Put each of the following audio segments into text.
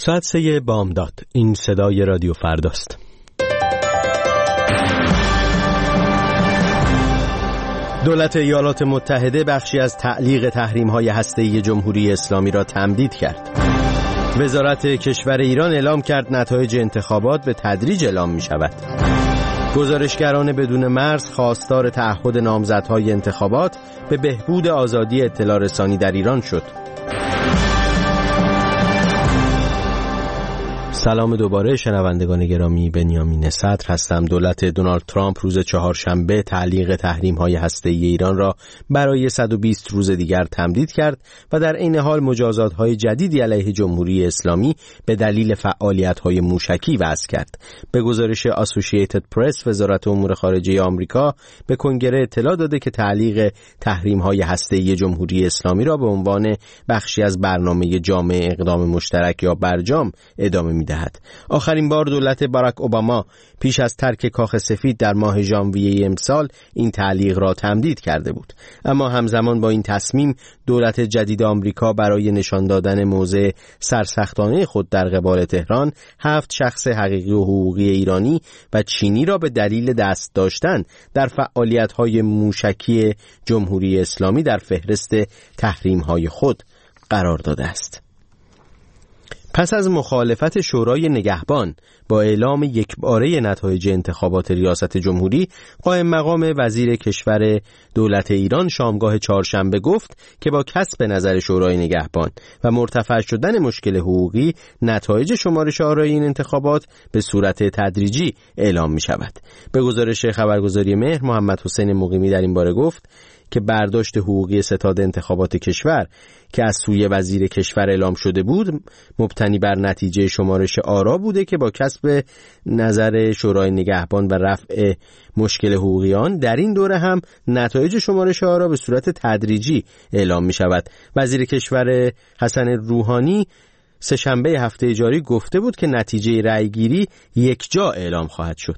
ساعت 3 بامداد. این صدای رادیو فرداست. دولت ایالات متحده بخشی از تعلیق تحریم‌های هسته‌ای جمهوری اسلامی را تمدید کرد. وزارت کشور ایران اعلام کرد نتایج انتخابات به تدریج اعلام می‌شود. گزارشگران بدون مرز خواستار تعهد نامزدهای انتخابات به بهبود آزادی اطلاع رسانی در ایران شد. سلام دوباره شنوندگان گرامی، بنیامین صدر هستم. دولت دونالد ترامپ روز چهارشنبه تعلیق تحریم‌های هسته‌ای ایران را برای 120 روز دیگر تمدید کرد و در عین حال مجازات‌های جدیدی علیه جمهوری اسلامی به دلیل فعالیت‌های موشکی وضع کرد. به گزارش اسوسییتد پرس، وزارت امور خارجه آمریکا به کنگره اطلاع داده که تعلیق تحریم‌های هسته‌ای جمهوری اسلامی را به عنوان بخشی از برنامه جامع اقدام مشترک یا برجام ادامه می‌دهد. آخرین بار دولت باراک اوباما پیش از ترک کاخ سفید در ماه ژانویه امسال این تعلیق را تمدید کرده بود. اما همزمان با این تصمیم دولت جدید آمریکا برای نشان دادن موضع سرسختانه خود در قبال تهران 7 شخص حقیقی و حقوقی ایرانی و چینی را به دلیل دست داشتن در فعالیت‌های موشکی جمهوری اسلامی در فهرست تحریم‌های خود قرار داده است. پس از مخالفت شورای نگهبان با اعلام یکباره نتایج انتخابات ریاست جمهوری، قائم مقام وزیر کشور دولت ایران شامگاه چهارشنبه گفت که با کسب نظر شورای نگهبان و مرتفع شدن مشکل حقوقی، نتایج شمارش آرای این انتخابات به صورت تدریجی اعلام می شود. به گزارش خبرگزاری مهر، محمد حسین مقیمی در این باره گفت که برداشت حقوقی ستاد انتخابات کشور که از سوی وزیر کشور اعلام شده بود مبتنی بر نتیجه شمارش آرا بوده که با کسب نظر شورای نگهبان و رفع مشکل حقوقی آن، در این دوره هم نتایج شمارش آرا به صورت تدریجی اعلام می شود. وزیر کشور حسن روحانی سه‌شنبه هفته جاری گفته بود که نتیجه رأیگیری یکجا اعلام خواهد شد.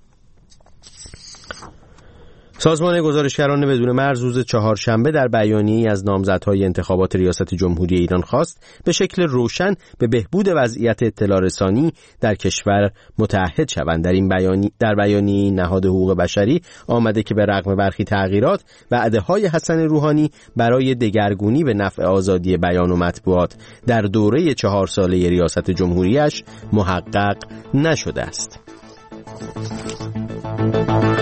سازمان گزارشگران بدون مرز روز چهارشنبه در بیانیه‌ای از نامزدهای انتخابات ریاست جمهوری ایران خواست به شکل روشن به بهبود وضعیت اطلاع رسانی در کشور متعهد شوند. در بیانیه نهاد حقوق بشری آمده که به رغم برخی تغییرات وعده‌های حسن روحانی برای دگرگونی به نفع آزادی بیان و مطبوعات در دوره 4 ساله ریاست جمهوریش محقق نشده است.